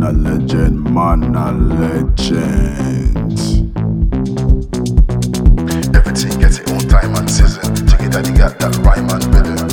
man a legend, man a legend. Everything gets its own time and season. Check it out, you got that rhyme and rhythm.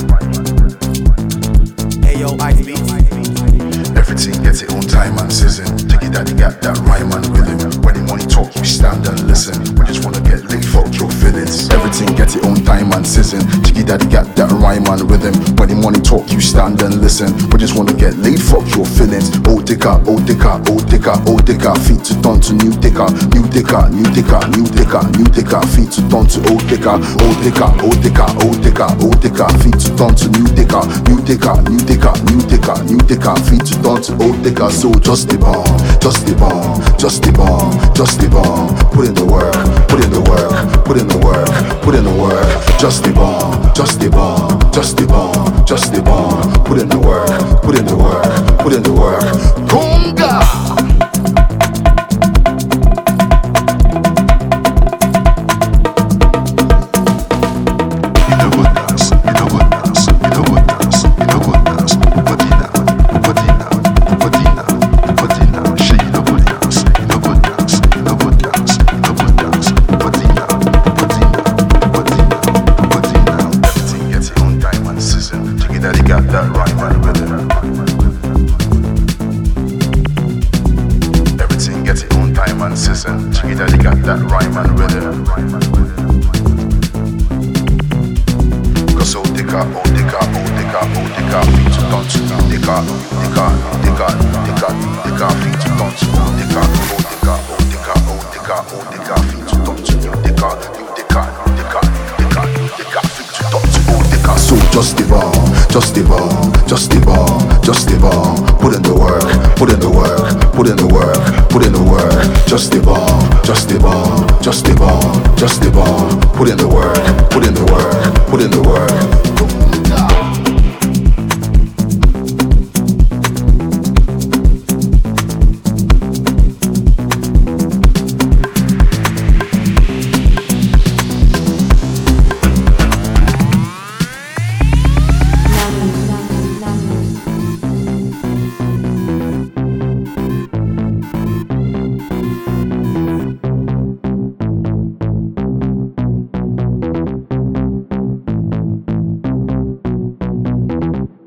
Ayo, Ice Beats. Everything gets its own time and season. Check it out, you got that rhyme and rhythm. When the money talk, you stand and listen. We just wanna get laid, fuck your feelings. Everything gets its own time and season. Check it out, you got that rhyme and rhythm. When the money talk, you stand and listen. We just wanna get laid, fuck your feelings. Old dicker, old dicker, old dicker, old dicker. Feet to turn to new dicker, new dicker, new dicker, new dicker, new dicker. Feet to turn to old dicker, old dicker, old dicker, old dicker, old dicker. Feet to turn to new dicker, new dicker, new dicker, new dicker, new dicker. Feet to turn to old dicker. So just the bomb, just the bomb, just the bomb, just the bomb. Put in the work, put in the work, put in the work, put in the work. Just the bomb, just the bomb, just the bomb, just the bomb. Put in the work, put in the work, put in the work. Conga! Season. Check it out, you got that rhyme and rhythm. Cause old dicker, old dicker, old dicker, old dicker, feet to dance, dicker, dicker, dicker, dicker, dicker, feet to dance, dicker, old dicker, old dicker, old dicker, old dicker, feet to dance, new dicker, new dicker, new dicker, new dicker, new dicker, feet to dance, old dicker. So just the bomb, just the bomb, just the bomb, just the bomb. Put in the work, put in the work, put in the work, put in the work. Just the bomb, just the bomb, just the bomb, just the bomb. Put in the work, put in the work, put in the work.